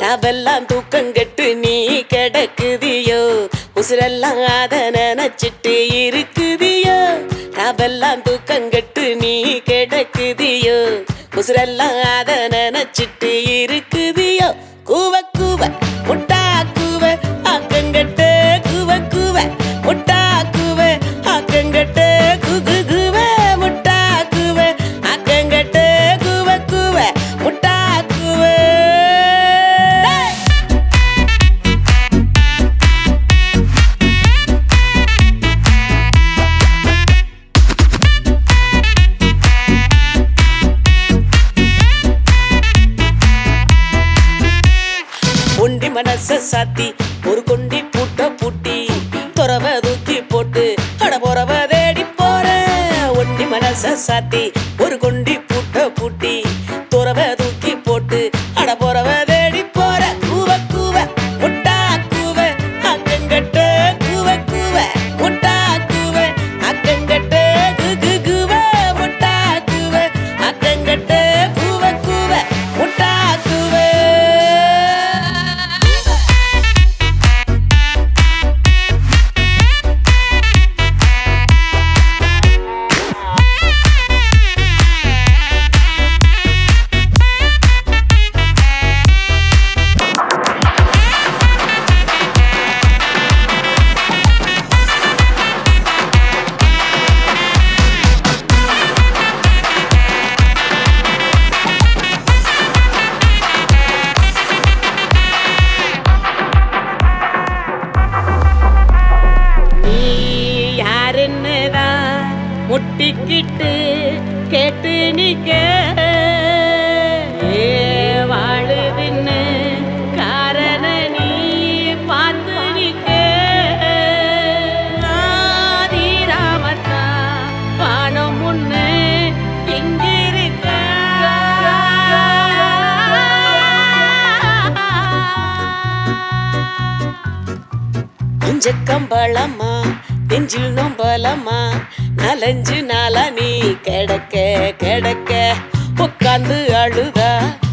ராவெல்லாம் தூக்கங்கெட்டு நீ கிடக்குதியோ உசுரெல்லாம் அத நினைச்சிட்டு இருக்குதியோ ராவெல்லாம் தூக்கங்கெட்டு நீ கிடக்குதியோ உசுரெல்லாம் அத நினைச்சிட்டு இருக்குதியோ கூவ கூவ முட்டா கூவ ஆக்கங்கெட்டு கூவ கூவ முட்டா கூவ ஆக்கங்கெட்டு குகு கூவ முட்டா கூவ ஆக்கங்கெட்டு கூவ கூவ முட்டா கூவ ஒண்டி மனச சாத்தி ஒரு கொண்டி பூட்ட பூட்டி துறவ தூக்கி போட்டு அட போறவ தேடி போற ஒண்டி மனச சாத்தி ஒரு கொண்டி பூட்ட பூட்டி துறவ தூக்கி போட்டு அட போறவ தேடி போற கூவ கூவ முட்டா கூவ அக்கங்கட்ட கூவ கூவ முட்டா கூவ அக்கங்கட்ட குகு கூவ முட்டா கூவ அக்கங்கட்ட கூவ கூவ முட்டா கூவ முட்டிக்கிட்டு கேட்டு நிக்க வாழுதுன்னு காரண நீ பார்த்து நிக்க ராமத்தா வானம் முன்னு இங்கிருக்க கொஞ்ச கம்பளம்மா நெஞ்சில் நொம்பலம்மா நாலஞ்சு நாளா நீ கிடக்க கிடக்க உட்காந்து அழுதா